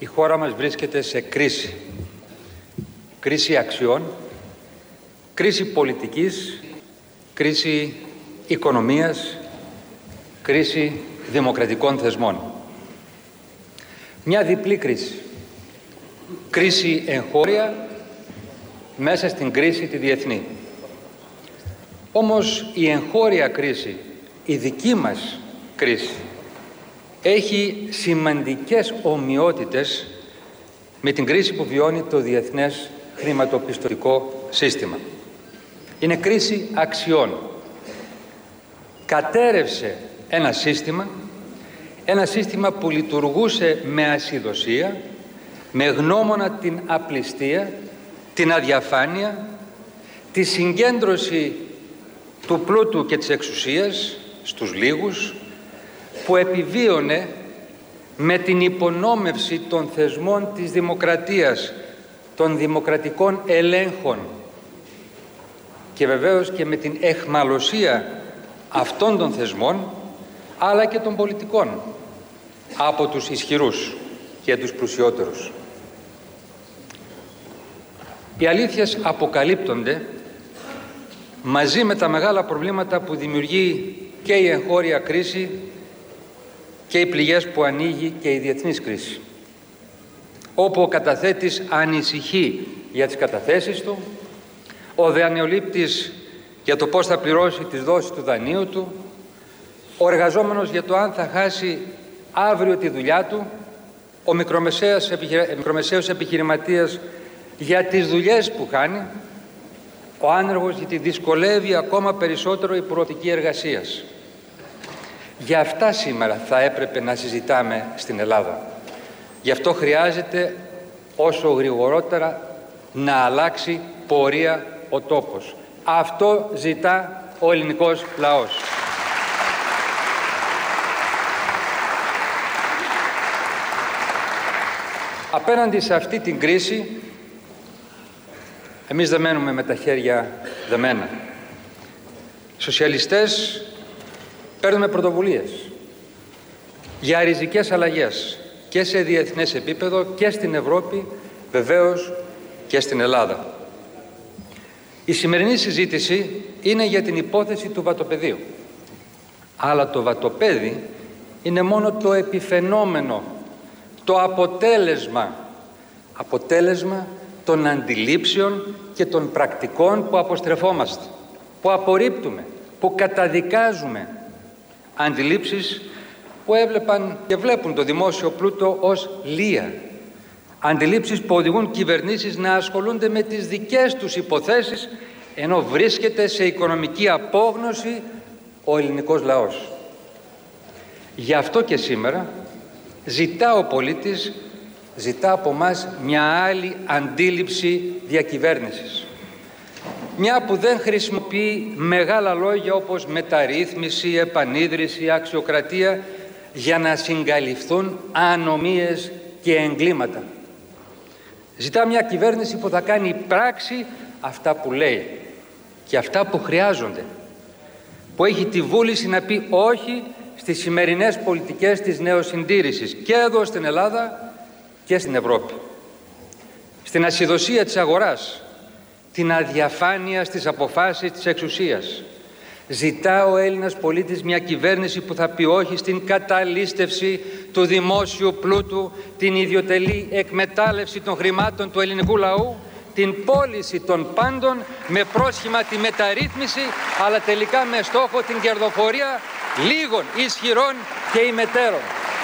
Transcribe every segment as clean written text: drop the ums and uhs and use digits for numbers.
Η χώρα μας βρίσκεται σε κρίση. Κρίση αξιών, κρίση πολιτικής, κρίση οικονομίας, κρίση δημοκρατικών θεσμών. Μια διπλή κρίση. Κρίση εγχώρια μέσα στην κρίση τη διεθνή. Όμως η εγχώρια κρίση, η δική μας κρίση, έχει σημαντικές ομοιότητες με την κρίση που βιώνει το διεθνές χρηματοπιστωτικό σύστημα. Είναι κρίση αξιών. Κατέρευσε ένα σύστημα που λειτουργούσε με ασυδοσία, με γνώμονα την απληστία, την αδιαφάνεια, τη συγκέντρωση του πλούτου και της εξουσίας στους λίγους, που επιβίωνε με την υπονόμευση των θεσμών της δημοκρατίας, των δημοκρατικών ελέγχων και βεβαίως και με την αιχμαλωσία αυτών των θεσμών, αλλά και των πολιτικών, από τους ισχυρούς και τους πλουσιότερους. Οι αλήθειες αποκαλύπτονται μαζί με τα μεγάλα προβλήματα που δημιουργεί και η εγχώρια κρίση και οι πληγές που ανοίγει και η διεθνής κρίση, όπου ο καταθέτης ανησυχεί για τις καταθέσεις του, ο δανειολήπτης για το πώς θα πληρώσει τις δόσεις του δανείου του, ο εργαζόμενος για το αν θα χάσει αύριο τη δουλειά του, ο μικρομεσαίος επιχειρηματίας για τις δουλειές που χάνει, ο άνεργος γιατί δυσκολεύει ακόμα περισσότερο η προοπτική εργασίας. Για αυτά σήμερα θα έπρεπε να συζητάμε στην Ελλάδα. Γι' αυτό χρειάζεται όσο γρηγορότερα να αλλάξει πορεία ο τόπος. Αυτό ζητά ο ελληνικός λαός. Απέναντι σε αυτή την κρίση, εμείς δεν μένουμε με τα χέρια δεμένα. Οι σοσιαλιστές παίρνουμε πρωτοβουλίες για ριζικές αλλαγές και σε διεθνές επίπεδο και στην Ευρώπη, βεβαίως και στην Ελλάδα. Η σημερινή συζήτηση είναι για την υπόθεση του βατοπεδίου. Αλλά το βατοπέδι είναι μόνο το επιφαινόμενο, το αποτέλεσμα των αντιλήψεων και των πρακτικών που αποστρεφόμαστε, που απορρίπτουμε, που καταδικάζουμε. Αντιλήψεις που έβλεπαν και βλέπουν το δημόσιο πλούτο ως λία. Αντιλήψεις που οδηγούν κυβερνήσεις να ασχολούνται με τις δικές τους υποθέσεις, ενώ βρίσκεται σε οικονομική απόγνωση ο ελληνικός λαός. Γι' αυτό και σήμερα ζητά ο πολίτης, ζητά από μας μια άλλη αντίληψη διακυβέρνησης. Μια που δεν χρησιμοποιεί μεγάλα λόγια όπως μεταρρύθμιση, επανίδρυση, αξιοκρατία για να συγκαλυφθούν ανομίες και εγκλήματα. Ζητά μια κυβέρνηση που θα κάνει πράξη αυτά που λέει και αυτά που χρειάζονται, που έχει τη βούληση να πει όχι στις σημερινές πολιτικές της νεοσυντήρησης και εδώ στην Ελλάδα και στην Ευρώπη. Στην ασυδοσία της αγοράς, την αδιαφάνεια στις αποφάσεις της εξουσίας. Ζητά ο Έλληνας πολίτης μια κυβέρνηση που θα πει όχι στην καταλύστευση του δημόσιου πλούτου, την ιδιωτελή εκμετάλλευση των χρημάτων του ελληνικού λαού, την πώληση των πάντων με πρόσχημα τη μεταρρύθμιση, αλλά τελικά με στόχο την κερδοφορία λίγων ισχυρών και ημετέρων.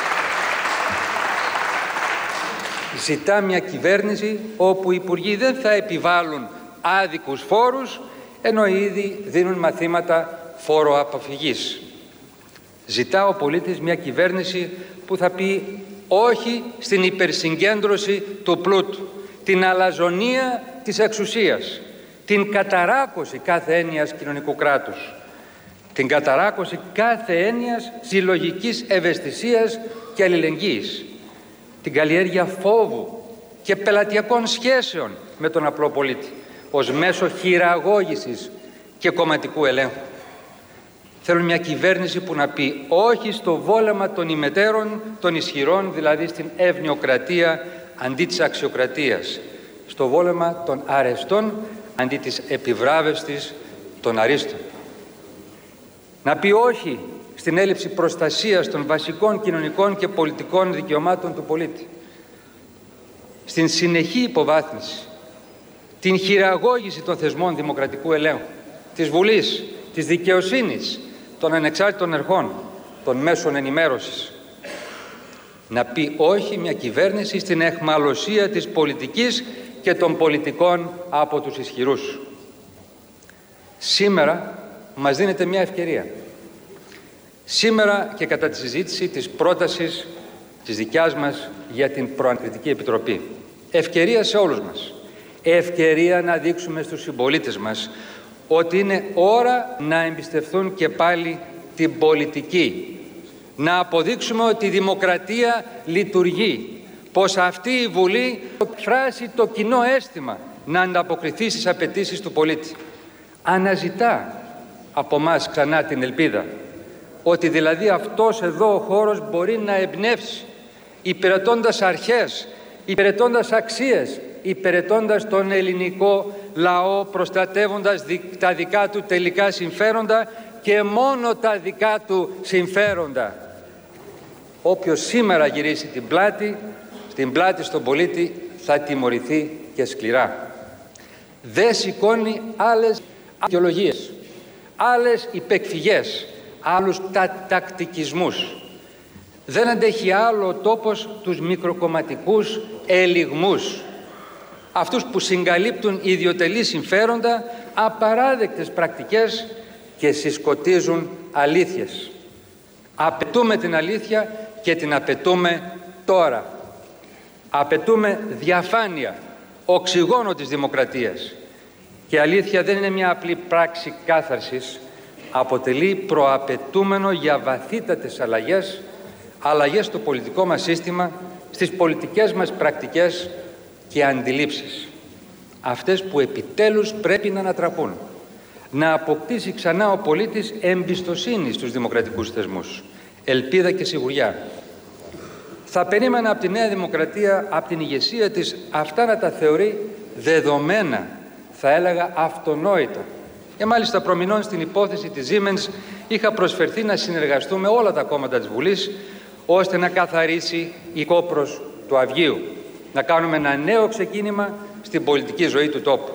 Ζητά μια κυβέρνηση όπου οι υπουργοί δεν θα επιβάλλουν άδικους φόρους, ενώ ήδη δίνουν μαθήματα φόροαποφυγής. Ζητά ο πολίτης μια κυβέρνηση που θα πει όχι στην υπερσυγκέντρωση του πλούτου, την αλαζονία της εξουσίας, την καταράκωση κάθε έννοιας κοινωνικού κράτους, την καταράκωση κάθε έννοιας συλλογικής ευαισθησίας και αλληλεγγύης, την καλλιέργεια φόβου και πελατειακών σχέσεων με τον απλό πολίτη ως μέσο χειραγώγησης και κομματικού ελέγχου. Θέλουν μια κυβέρνηση που να πει όχι στο βόλεμα των ημετέρων, των ισχυρών, δηλαδή στην ευνοιοκρατία αντί της αξιοκρατίας, στο βόλεμα των αρεστών αντί της επιβράβευσης των αρίστων. Να πει όχι στην έλλειψη προστασίας των βασικών κοινωνικών και πολιτικών δικαιωμάτων του πολίτη, στην συνεχή υποβάθμιση, την χειραγώγηση των θεσμών δημοκρατικού ελέγχου, της Βουλής, της δικαιοσύνης, των ανεξάρτητων αρχών, των μέσων ενημέρωσης. Να πει όχι μια κυβέρνηση στην αιχμαλωσία της πολιτικής και των πολιτικών από τους ισχυρούς. Σήμερα μας δίνεται μια ευκαιρία. Σήμερα και κατά τη συζήτηση της πρότασης της δικιάς μας για την Προανακριτική Επιτροπή. Ευκαιρία σε όλους μας. Ευκαιρία να δείξουμε στους συμπολίτες μας ότι είναι ώρα να εμπιστευτούν και πάλι την πολιτική. Να αποδείξουμε ότι η δημοκρατία λειτουργεί. Πως αυτή η Βουλή εκφράσει το κοινό αίσθημα να ανταποκριθεί στις απαιτήσεις του πολίτη. Αναζητά από μας ξανά την ελπίδα ότι δηλαδή αυτός εδώ ο χώρος μπορεί να εμπνεύσει υπηρετώντας αρχές, υπηρετώντας αξίες, υπηρετώντας τον ελληνικό λαό, προστατεύοντας τα δικά του τελικά συμφέροντα και μόνο τα δικά του συμφέροντα. Όποιος σήμερα γυρίσει την πλάτη στον πολίτη θα τιμωρηθεί και σκληρά. Δεν σηκώνει άλλες αιτιολογίες, άλλες υπεκφυγές, άλλους τακτικισμούς. Δεν αντέχει άλλο ο τόπος τους μικροκομματικούς ελιγμούς, αυτούς που συγκαλύπτουν ιδιωτελή συμφέροντα, απαράδεκτες πρακτικές και συσκοτίζουν αλήθειες. Απαιτούμε την αλήθεια και την απαιτούμε τώρα. Απαιτούμε διαφάνεια, οξυγόνο της δημοκρατίας. Και η αλήθεια δεν είναι μια απλή πράξη κάθαρσης, αποτελεί προαπαιτούμενο για βαθύτατες αλλαγές στο πολιτικό μας σύστημα, στις πολιτικές μας πρακτικές και αντιλήψεις. Αυτές που επιτέλους πρέπει να ανατραπούν. Να αποκτήσει ξανά ο πολίτης εμπιστοσύνη στους δημοκρατικούς θεσμούς, ελπίδα και σιγουριά. Θα περίμενα από τη Νέα Δημοκρατία, από την ηγεσία της, αυτά να τα θεωρεί δεδομένα, θα έλεγα αυτονόητα. Και μάλιστα προμηνών στην υπόθεση της Siemens είχα προσφερθεί να συνεργαστούμε όλα τα κόμματα της Βουλής ώστε να καθαρίσει η κόπρος του Αυγείου, να κάνουμε ένα νέο ξεκίνημα στην πολιτική ζωή του τόπου.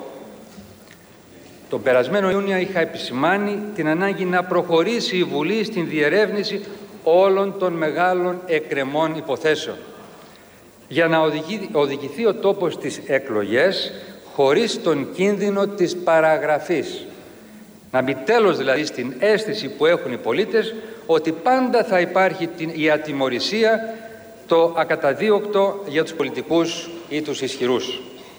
Τον περασμένο Ιούνιο είχα επισημάνει την ανάγκη να προχωρήσει η Βουλή στην διερεύνηση όλων των μεγάλων εκκρεμών υποθέσεων για να οδηγηθεί ο τόπος στις εκλογές χωρίς τον κίνδυνο της παραγραφής. Να μπει τέλος δηλαδή στην αίσθηση που έχουν οι πολίτες ότι πάντα θα υπάρχει η ατιμωρησία, το ακαταδίωκτο για τους πολιτικούς ή τους ισχυρούς.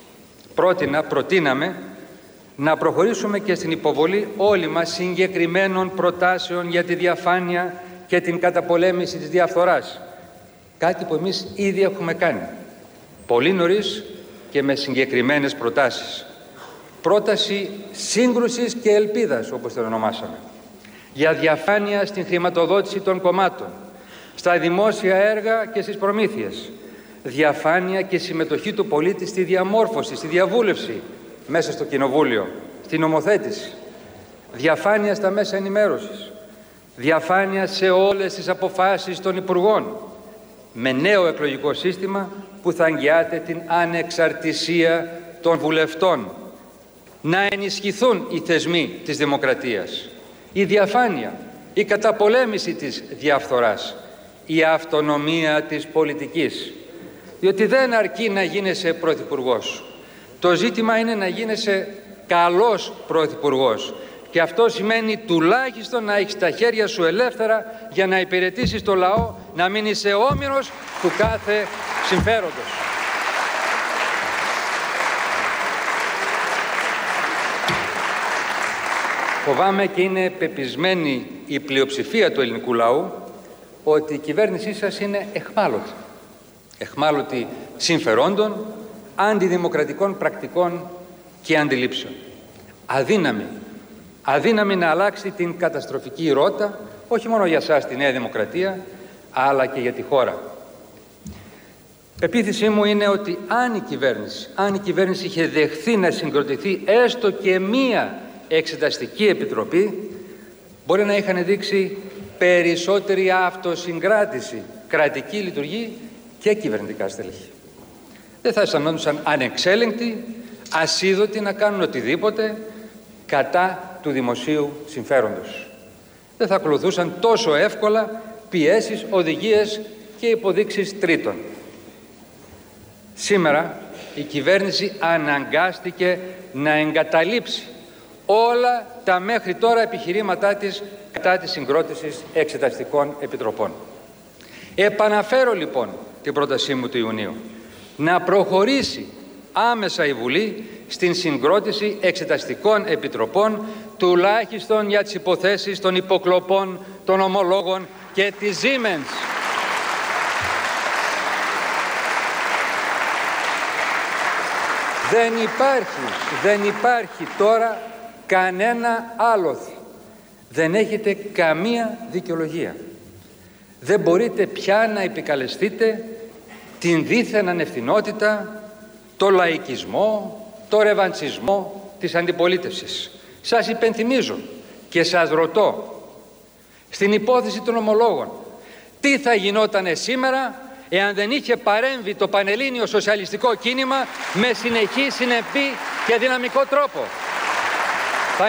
Προτείναμε να προχωρήσουμε και στην υποβολή όλοι μας συγκεκριμένων προτάσεων για τη διαφάνεια και την καταπολέμηση της διαφθοράς. Κάτι που εμείς ήδη έχουμε κάνει. Πολύ νωρίς και με συγκεκριμένες προτάσεις. Πρόταση σύγκρουσης και ελπίδας, όπως την ονομάσαμε. Για διαφάνεια στην χρηματοδότηση των κομμάτων, στα δημόσια έργα και στις προμήθειες. Διαφάνεια και συμμετοχή του πολίτη στη διαμόρφωση, στη διαβούλευση μέσα στο Κοινοβούλιο, στην νομοθέτηση. Διαφάνεια στα μέσα ενημέρωσης. Διαφάνεια σε όλες τις αποφάσεις των Υπουργών. Με νέο εκλογικό σύστημα που θα εγγυάται την ανεξαρτησία των βουλευτών. Να ενισχυθούν οι θεσμοί της δημοκρατίας. Η διαφάνεια, η καταπολέμηση της διαφθοράς, η αυτονομία της πολιτικής. Διότι δεν αρκεί να γίνεσαι πρωθυπουργός. Το ζήτημα είναι να γίνεσαι καλός πρωθυπουργός. Και αυτό σημαίνει τουλάχιστον να έχεις τα χέρια σου ελεύθερα για να υπηρετήσεις το λαό, να μην είσαι όμηρος του κάθε συμφέροντος. Φοβάμαι και είναι πεπισμένη η πλειοψηφία του ελληνικού λαού ότι η κυβέρνησή σας είναι αιχμάλωτη. Αιχμάλωτη συμφερόντων, αντιδημοκρατικών πρακτικών και αντιλήψεων. Αδύναμη, αδύναμη να αλλάξει την καταστροφική ρότα, όχι μόνο για σας τη Νέα Δημοκρατία, αλλά και για τη χώρα. Πεποίθησή μου είναι ότι αν η κυβέρνηση είχε δεχθεί να συγκροτηθεί έστω και μία εξεταστική επιτροπή, μπορεί να είχαν δείξει περισσότερη αυτοσυγκράτηση, κρατική λειτουργή και κυβερνητικά στελέχη. Δεν θα αισθανόντουσαν ανεξέλεγκτοι, ασίδωτοι να κάνουν οτιδήποτε κατά του δημοσίου συμφέροντος. Δεν θα ακολουθούσαν τόσο εύκολα πιέσεις, οδηγίες και υποδείξεις τρίτων. Σήμερα η κυβέρνηση αναγκάστηκε να εγκαταλείψει όλα τα μέχρι τώρα επιχειρήματά της κατά της συγκρότησης εξεταστικών επιτροπών. Επαναφέρω λοιπόν την πρότασή μου του Ιουνίου να προχωρήσει άμεσα η Βουλή στην συγκρότηση εξεταστικών επιτροπών, τουλάχιστον για τις υποθέσεις των υποκλοπών, των ομολόγων και της Siemens. Δεν υπάρχει τώρα κανένα άλοθη. Δεν έχετε καμία δικαιολογία. Δεν μπορείτε πια να επικαλεστείτε την δίθεν ανευθυνότητα, το λαϊκισμό, το ρεβαντσισμό της αντιπολίτευσης. Σας υπενθυμίζω και σας ρωτώ, στην υπόθεση των ομολόγων, τι θα γινότανε σήμερα εάν δεν είχε παρέμβει το πανελλήνιο σοσιαλιστικό κίνημα με συνεχή, συνεπή και δυναμικό τρόπο? Θα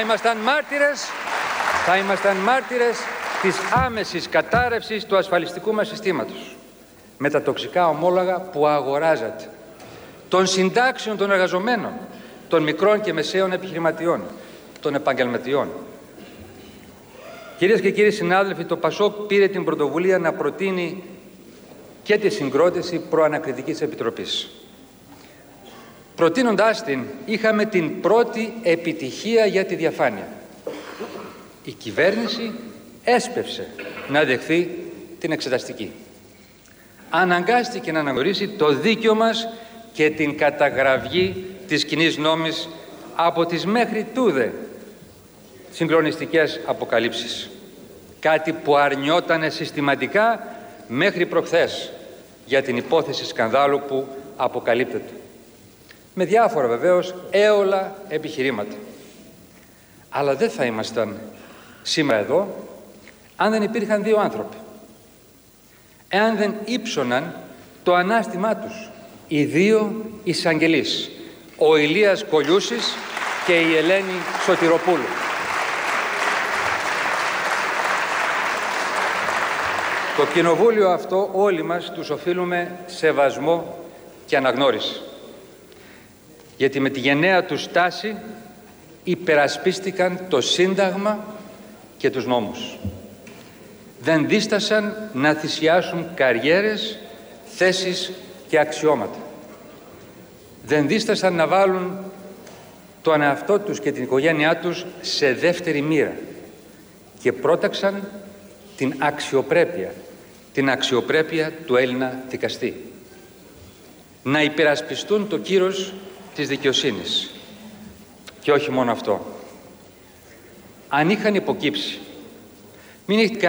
ήμασταν μάρτυρες της άμεσης κατάρρευσης του ασφαλιστικού μας συστήματος, με τα τοξικά ομόλογα που αγοράζατε, των συντάξεων των εργαζομένων, των μικρών και μεσαίων επιχειρηματιών, των επαγγελματιών. Κυρίες και κύριοι συνάδελφοι, το ΠΑΣΟΚ πήρε την πρωτοβουλία να προτείνει και τη συγκρότηση προανακριτικής επιτροπής. Προτείνοντάς την, είχαμε την πρώτη επιτυχία για τη διαφάνεια. Η κυβέρνηση έσπευσε να δεχθεί την εξεταστική. Αναγκάστηκε να αναγνωρίσει το δίκαιο μας και την καταγραφή της κοινής νόμης από τις μέχρι τούδε συγκλονιστικές αποκαλύψεις. Κάτι που αρνιότανε συστηματικά μέχρι προχθές για την υπόθεση σκανδάλου που αποκαλύπτεται. Με διάφορα βεβαίως έολα επιχειρήματα. Αλλά δεν θα ήμασταν σήμερα εδώ αν δεν υπήρχαν δύο άνθρωποι. Εάν δεν ύψωναν το ανάστημά τους οι δύο εισαγγελείς, ο Ηλίας Κολιούσης και η Ελένη Σωτηροπούλου. Το κοινοβούλιο αυτό όλοι μας τους οφείλουμε σεβασμό και αναγνώριση. Γιατί με τη γενναία τους στάση υπερασπίστηκαν το Σύνταγμα και τους νόμους. Δεν δίστασαν να θυσιάσουν καριέρες, θέσεις και αξιώματα. Δεν δίστασαν να βάλουν τον εαυτό τους και την οικογένειά τους σε δεύτερη μοίρα και πρόταξαν την αξιοπρέπεια του Έλληνα δικαστή. Να υπερασπιστούν το κύρος της δικαιοσύνης. Και όχι μόνο αυτό. Αν είχαν υποκύψει, μην έχετε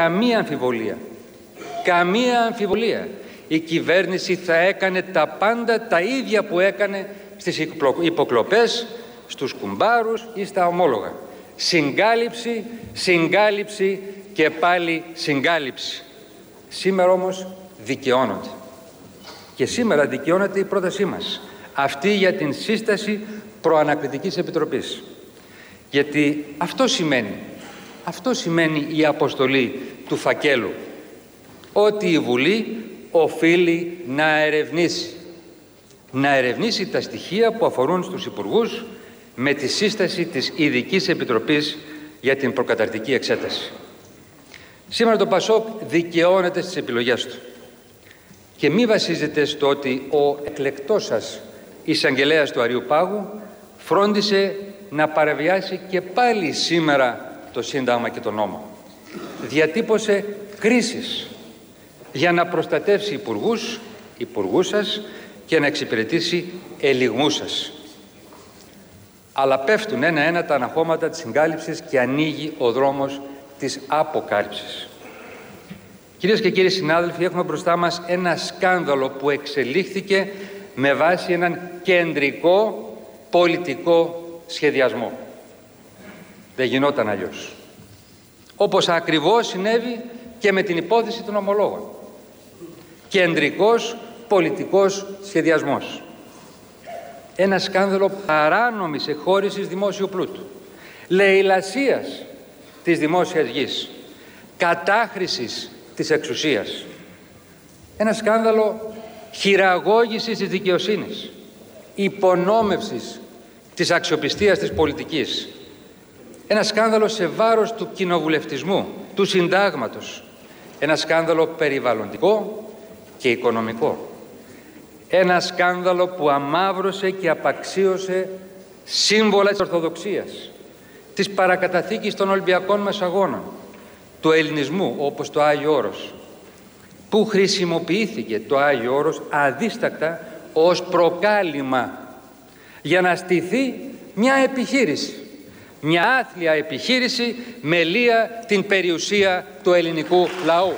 καμία αμφιβολία, η κυβέρνηση θα έκανε τα πάντα τα ίδια που έκανε στις υποκλοπές, στους κουμπάρους ή στα ομόλογα. Συγκάλυψη και πάλι συγκάλυψη. Σήμερα όμως δικαιώνονται. Και σήμερα δικαιώνεται η πρότασή μας, αυτή για την σύσταση προανακριτικής επιτροπής. Γιατί αυτό σημαίνει η αποστολή του φακέλου, ότι η Βουλή οφείλει να ερευνήσει τα στοιχεία που αφορούν στους υπουργούς με τη σύσταση της Ειδικής Επιτροπής για την προκαταρκτική εξέταση. Σήμερα το ΠΑΣΟΚ δικαιώνεται στις επιλογές του και μη βασίζεται στο ότι ο εκλεκτός σας εισαγγελέας του Αριού Πάγου φρόντισε να παραβιάσει και πάλι σήμερα το Σύνταγμα και τον νόμο. Διατύπωσε κρίσεις για να προστατεύσει υπουργούς σας και να εξυπηρετήσει ελιγμούς σας. αλλά πέφτουν ένα-ένα τα αναχώματα της συγκάλυψης και ανοίγει ο δρόμος της αποκάλυψης. Κυρίες και κύριοι συνάδελφοι, έχουμε μπροστά μας ένα σκάνδαλο που εξελίχθηκε με βάση έναν κεντρικό πολιτικό σχεδιασμό. Δεν γινόταν αλλιώς. Όπως ακριβώς συνέβη και με την υπόθεση των ομολόγων. Κεντρικός πολιτικός σχεδιασμός. Ένα σκάνδαλο παράνομης εχώρησης δημόσιου πλούτου, λαιλασίας της δημόσιας γης, κατάχρησης της εξουσίας. Ένα σκάνδαλο χειραγώγησης της δικαιοσύνης, υπονόμευσης της αξιοπιστίας της πολιτικής. Ένα σκάνδαλο σε βάρος του κοινοβουλευτισμού, του συντάγματος. Ένα σκάνδαλο περιβαλλοντικό και οικονομικό. Ένα σκάνδαλο που αμαύρωσε και απαξίωσε σύμβολα της Ορθοδοξίας, της παρακαταθήκης των Ολυμπιακών μας αγώνων, του ελληνισμού όπως το Άγιο Όρος, που χρησιμοποιήθηκε το Άγιο Όρος αδίστακτα ως προκάλημα για να στηθεί μια επιχείρηση, μια άθλια επιχείρηση με λία την περιουσία του ελληνικού λαού.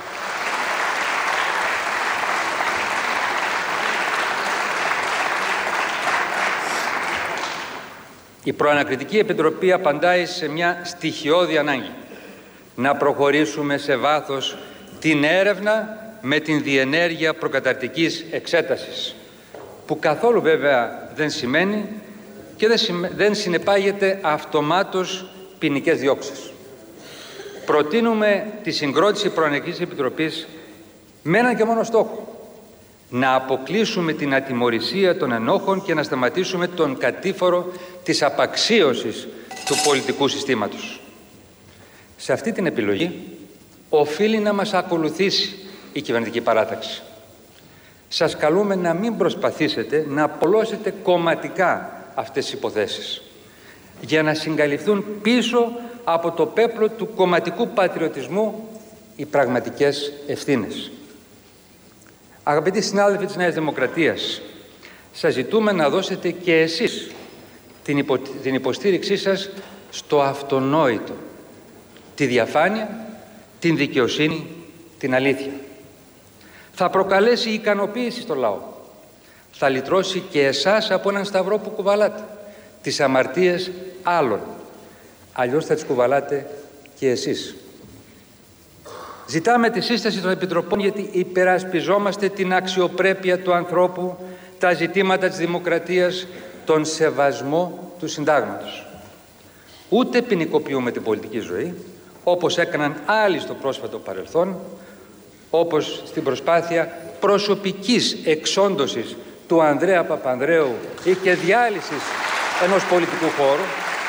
Η Προανακριτική Επιτροπή απαντάει σε μια στοιχειώδη ανάγκη να προχωρήσουμε σε βάθος την έρευνα με την διενέργεια προκαταρκτικής εξέτασης, που καθόλου βέβαια δεν σημαίνει και δεν συνεπάγεται αυτομάτως ποινικές διώξεις. Προτείνουμε τη συγκρότηση Προανακριτικής Επιτροπής με έναν και μόνο στόχο: να αποκλείσουμε την ατιμωρησία των ενόχων και να σταματήσουμε τον κατήφορο της απαξίωσης του πολιτικού συστήματος. Σε αυτή την επιλογή οφείλει να μας ακολουθήσει η κυβερνητική παράταξη. Σας καλούμε να μην προσπαθήσετε να απολώσετε κομματικά αυτές τις υποθέσεις για να συγκαλυφθούν πίσω από το πέπλο του κομματικού πατριωτισμού οι πραγματικές ευθύνες. Αγαπητοί συνάδελφοι της Νέας Δημοκρατίας, σας ζητούμε να δώσετε και εσείς την υποστήριξή σας στο αυτονόητο, τη διαφάνεια, την δικαιοσύνη, την αλήθεια. Θα προκαλέσει ικανοποίηση στο λαό. Θα λυτρώσει και εσάς από έναν σταυρό που κουβαλάτε, τις αμαρτίες άλλων. Αλλιώς θα τις κουβαλάτε και εσείς. Ζητάμε τη σύσταση των επιτροπών γιατί υπερασπιζόμαστε την αξιοπρέπεια του ανθρώπου, τα ζητήματα της δημοκρατίας, τον σεβασμό του συντάγματος. Ούτε ποινικοποιούμε την πολιτική ζωή, όπως έκαναν άλλοι στο πρόσφατο παρελθόν, όπως στην προσπάθεια προσωπικής εξόντωσης του Ανδρέα Παπανδρέου ή και διάλυσης ενός πολιτικού χώρου.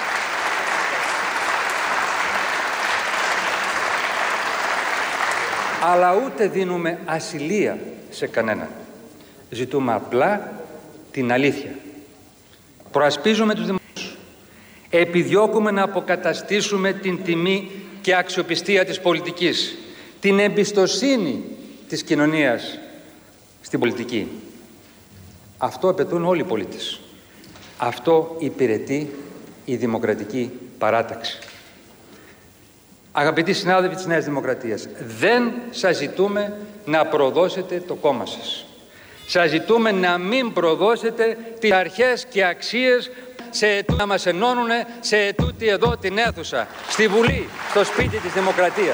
Αλλά ούτε δίνουμε ασυλία σε κανέναν. Ζητούμε απλά την αλήθεια. Προασπίζουμε τους δημοσίους. Επιδιώκουμε να αποκαταστήσουμε την τιμή και αξιοπιστία της πολιτικής, την εμπιστοσύνη της κοινωνίας στην πολιτική. Αυτό απαιτούν όλοι οι πολίτες. Αυτό υπηρετεί η δημοκρατική παράταξη. Αγαπητοί συνάδελφοι της Νέας Δημοκρατίας, δεν σας ζητούμε να προδώσετε το κόμμα σας. Σας ζητούμε να μην προδώσετε τις αρχές και αξίες να μας ενώνουν σε ετούτη εδώ την αίθουσα, στη Βουλή, στο σπίτι της Δημοκρατίας.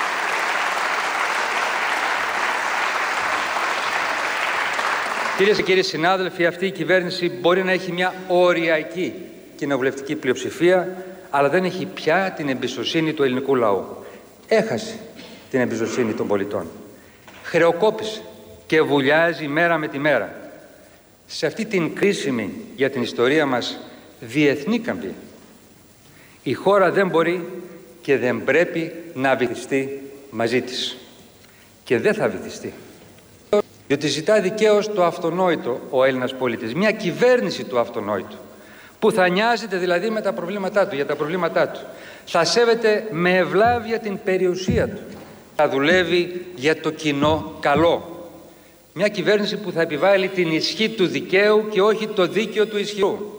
Κυρίες και κύριοι συνάδελφοι, αυτή η κυβέρνηση μπορεί να έχει μια οριακή κοινοβουλευτική πλειοψηφία, αλλά δεν έχει πια την εμπιστοσύνη του ελληνικού λαού. Έχασε την εμπιστοσύνη των πολιτών. Χρεοκόπησε και βουλιάζει μέρα με τη μέρα. Σε αυτή την κρίσιμη για την ιστορία μας διεθνή καμπή, η χώρα δεν μπορεί και δεν πρέπει να βυθιστεί μαζί της. Και δεν θα βυθιστεί. Διότι ζητά δικαίως το αυτονόητο ο Έλληνας πολίτης, μια κυβέρνηση του αυτονόητου, που θα νοιάζεται δηλαδή με τα προβλήματά του, για τα προβλήματά του. Θα σέβεται με ευλάβεια την περιουσία του. Θα δουλεύει για το κοινό καλό. Μια κυβέρνηση που θα επιβάλλει την ισχύ του δικαίου και όχι το δίκαιο του ισχυρού.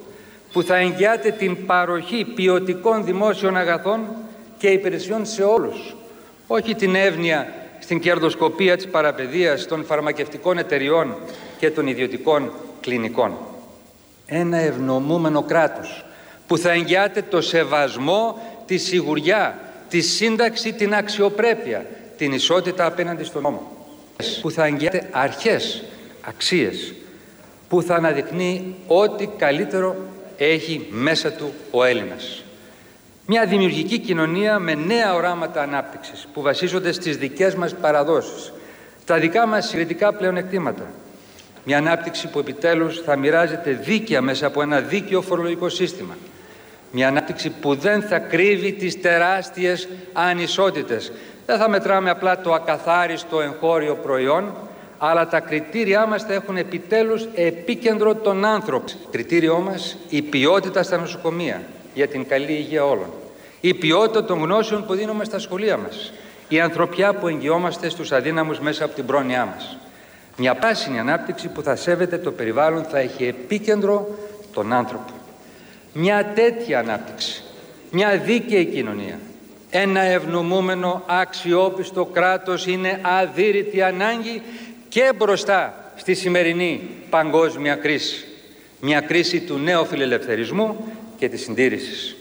που θα εγγυάται την παροχή ποιοτικών δημόσιων αγαθών και υπηρεσιών σε όλους, όχι την εύνοια στην κερδοσκοπία της παραπαιδείας των φαρμακευτικών εταιριών και των ιδιωτικών κλινικών. Ένα ευνομούμενο κράτος που θα εγγυάται το σεβασμό, τη σιγουριά, τη σύνταξη, την αξιοπρέπεια, την ισότητα απέναντι στον νόμο, που θα εγγυάται αρχές, αξίες, που θα αναδεικνύει ό,τι καλύτερο έχει μέσα του ο Έλληνας. Μια δημιουργική κοινωνία με νέα οράματα ανάπτυξης που βασίζονται στις δικές μας παραδόσεις, τα δικά μας συγκριτικά πλεονεκτήματα. Μια ανάπτυξη που επιτέλους θα μοιράζεται δίκαια μέσα από ένα δίκαιο φορολογικό σύστημα. Μια ανάπτυξη που δεν θα κρύβει τις τεράστιες ανισότητες. Δεν θα μετράμε απλά το ακαθάριστο εγχώριο προϊόν, αλλά τα κριτήριά μας θα έχουν επιτέλους επίκεντρο τον άνθρωπο. Κριτήριό μας η ποιότητα στα νοσοκομεία για την καλή υγεία όλων. Η ποιότητα των γνώσεων που δίνουμε στα σχολεία μας. Η ανθρωπιά που εγγυόμαστε στους αδύναμους μέσα από την πρόνοιά μας. Μια πράσινη ανάπτυξη που θα σέβεται το περιβάλλον, θα έχει επίκεντρο τον άνθρωπο. Μια τέτοια ανάπτυξη, μια δίκαιη κοινωνία, ένα ευνομούμενο αξιόπιστο κράτος είναι αδύρυτη ανάγκη και μπροστά στη σημερινή παγκόσμια κρίση. Μια κρίση του νέου φιλελευθερισμού και της συντήρησης.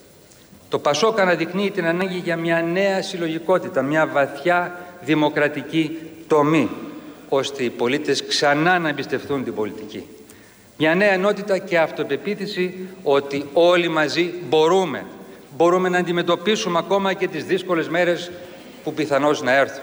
Το ΠΑΣΟΚ αναδεικνύει την ανάγκη για μια νέα συλλογικότητα, μια βαθιά δημοκρατική τομή, ώστε οι πολίτες ξανά να εμπιστευτούν την πολιτική. Μια νέα ενότητα και αυτοπεποίθηση ότι όλοι μαζί μπορούμε να αντιμετωπίσουμε ακόμα και τις δύσκολες μέρες που πιθανώς να έρθουν.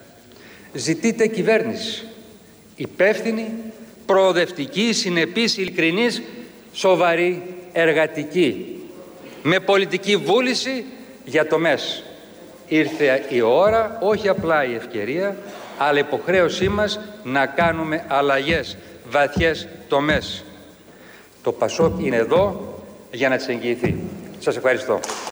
Ζητείτε κυβέρνηση υπεύθυνη, προοδευτική, συνεπής, ειλικρινής, σοβαρή, εργατική, με πολιτική βούληση για το ΜΕΣ. Ήρθε η ώρα, όχι απλά η ευκαιρία, αλλά υποχρέωσή μας να κάνουμε αλλαγές βαθιές τομές. Το ΠΑΣΟΚ είναι εδώ για να τις εγγυηθεί. Σας ευχαριστώ.